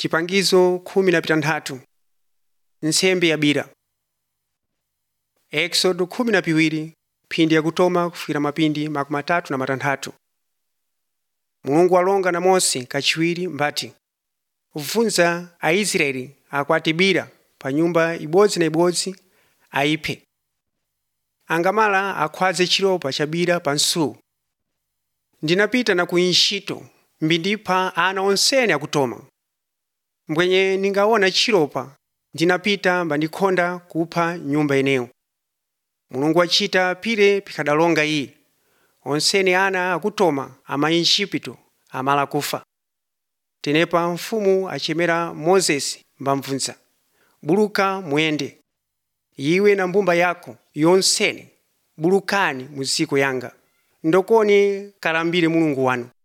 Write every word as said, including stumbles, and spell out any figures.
Chipangizo khumi na pitanthatu. Nsembe ya bira. Exodo khumi na piwiri phindi yakutoma kufikira mapindi makumi atatu na matanthatu. Mulungu walonga na Mose kachiwiri mbati kufunza Aisraeli akwate bira pa nyumba ibodzi na ibodzi aiphe. Angamala akhwaze chilopa cha bira pa nsuwu. Ndinapita na ku Intchito mbindipha ana onsene akutoma. Mbwenye ningaona chilopa ndinapita mbandikhonda kupha nyumba ineyo. Mulungu wachita pire pikadalonga iye. Onsene ana akutoma ama Intchito amala kufa. Tenepa mfumu achemera Mozesi mbamvunza, buluka muyende, iwe na mbumba yako yonsene bulukani muziko yanga, ndokoni kalambire Mulungu wanu.